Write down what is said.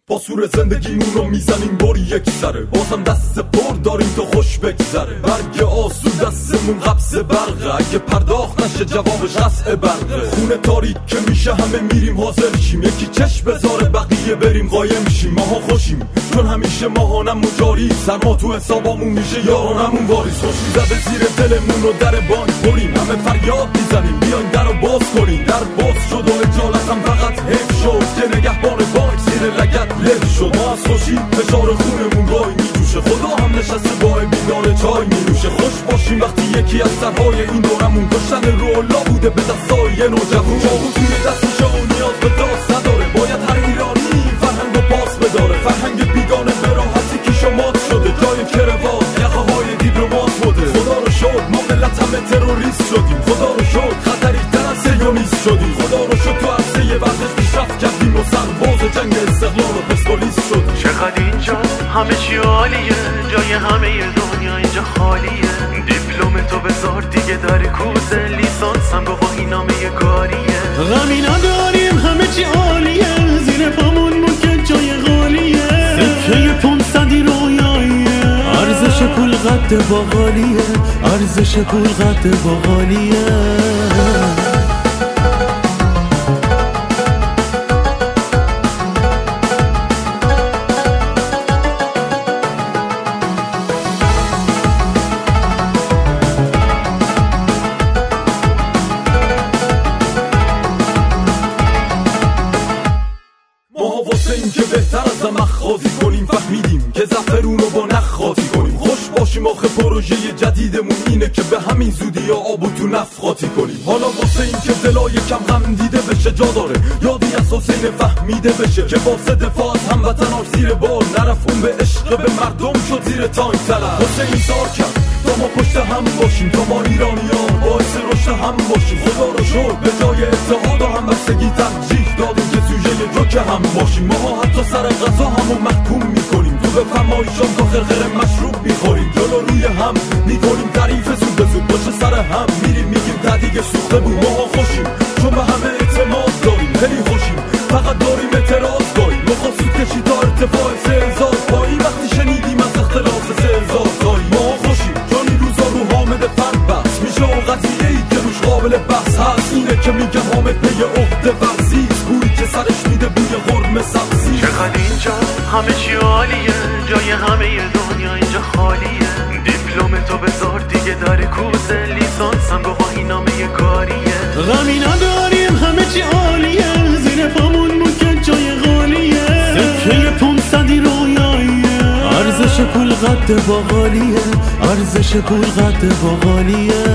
با سور زندگیمون رو میزنیم بار یک سره، بازم دست پر داریم تا خوش بگذره. برگ آسو دستمون قبض برقه، اگه پرداخت نشه جوابش قطع برقه. خونه تاریک که میشه همه میریم حاضر شیم، یکی چشم بذاره بقیه بریم قایم شیم. ماها خوشیم چون همیشه ماهانمون جاری، سرما تو حسابامون میشه یارانمون واریس. خوشی زده زیر دلمون رو در بانک بریم، همه فریاد میزنیم بیاین در رو باز کنیم. در باز شد و اجالتم فقط حیف شد که نگهبان بانک زیر لگت لف شد. ما از خوشی فشار خونمون گاهی میجوشه، خدا هم نشسته با بیدار چای مینوشه. خوش باشیم وقتی یکی از سرهای این دورمون کشتن رولا بوده به دستای یه نوجوون. چاقو توی دستشه و نیاز به داست نداره، باید هر ایرانی فرهنگ و پاس بداره. فرهنگ بیگانه به راحتی کیشو مات شده، جای کروات یقه های دیپلمات بوده. خدا رو شد ما ملت همه تروریست شدیم، خدا رو شد خطری تر از سیونیست شدیم. خدا رو شد تو عرصه ورزش پیشرفت کردیم و سرباز جنگ استقلال و پرسپولیس شدیم. چقدر اینجا همه چی عالیه، جای همه دنیا اینجا خالیه. دیپلم تو بذار دیگه در کوزه، لیسانسم بابا این نامه کاریه. غمی نداریم همه چی عالیه، زیر پامون که جای غالیه. سکه 500 رویاییه، ارزش پول قد باقالیه، ارزش پول قد باقالیه. واسه این که بهتر از مخازی کنیم فهمیدیم که زفرون رو با نخاطی کنیم. خوش باشیم آخه پروژه جدیدمون اینه که به همین زودی یا آبو تو نفخاطی کنیم. حالا واسه این که دلای کم غم دیده بشه جا داره یادی از حسین فهمیده بشه که واسه دفاع از هموطناش زیر بار نرفت، اون به عشق به مردم شد زیر تانک طلب. حسین ایثار کرد تا ما پشت هم باشیم، تا ما ایرانیان باعث رشد هم باشیم. خدا رو شد به جای اتحاد و همبستگی ترجیح دادیم که سوژه جوک هم باشیم. ما حتی سر غذا همو محکوم میکنیم، تو به فرمایشان تا خرخر مشروب میخوریم. جلو روی هم میکنیم تعریف زود به زود، باشه سر هم میریم میگیم تعدیق سوخته بود. ما خوشیم چون به همه اعتماد داریم، خیلی خوشیم فقط داریم اعتراض داریم. مخواستید کشید تا ارتفاع 3000 پایی وقتی شنیدیم از اختلاف 3000 تایی. ما خوشیم چون این روزا رو حامد فرد بحث میشه و قضیه ای که روش قابل بحث هست اینه که میگم حامد پی عهده ورزیز، گویی که سرش میده بوی قرم سبزی. چقدر اینجا همه چی عالیه، جای همه دنیا اینجا خالیه. دیپلم تو بذار دیگه در کوزه، لیسانسم بابا این نامه کاریه. غمی نداریم همه چی عالیه، زیر پامون که جای غالیه. سکه 500 رویاییه، ارزش پول قد باقالیه، ارزش پول قد باقالیه.